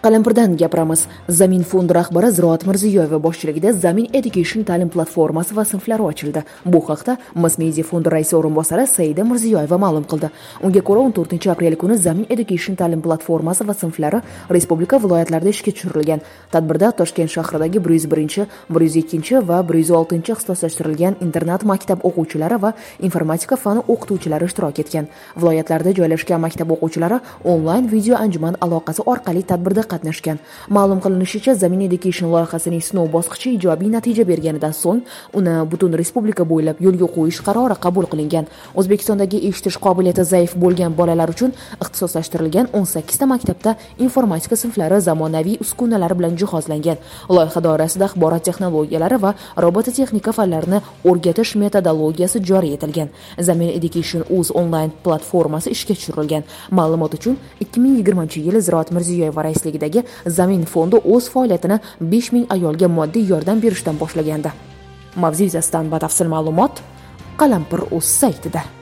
Qalampirdan gapiramiz. Zamin fondi rahbari Ziroat Mirziyoyeva boshchiligida Zamin Education ta'lim platformasi va sinflari ochildi. Bu haqda Mass Media fondi raisi o'rinbosari Saida Mirziyoyeva ma'lum qildi. Unga ko'ra 14-aprel kuni Zamin Education ta'lim platformasi va sinflari respublika viloyatlarida ishga tushirilgan. Tadbirda Toshkent shahridagi 101, 102 va 106 ixtisoslashtirilgan internat maktab o'quvchilari va informatika fani o'qituvchilari ishtirok etgan. Viloyatlarda joylashgan maktab o'quvchilari onlayn video anjuman aloqasi orqali tadbirda qatnashgan. Ma'lum qilinishicha, Zamin Education loyihasining sinov bosqichi ijobiy natija berganidan so'ng uni butun respublika bo'ylab yo'lga qo'yish qarori qabul qilingan. O'zbekistondagi eshitish qobiliyati zaif bo'lgan bolalar uchun ixtisoslashtirilgan 18 ta maktabda informatika sinflari zamonaviy uskunalar bilan jihozlangan. Loyiha doirasida axborot texnologiyalari va robototexnika fanlarini o'rgatish metodologiyasi joriy etilgan. Zamin Education o'z onlayn platformasi ishga tushirilgan. Ma'lumot uchun 2020-yil Ziroat Mirziyoyeva raisligidagi Zamin fondi o'z faoliyatini 5000 ayolga moddiy yordam berishdan boshlagandi. Mavzu yuzasidan batafsil ma'lumot Qalampir.uz saytida.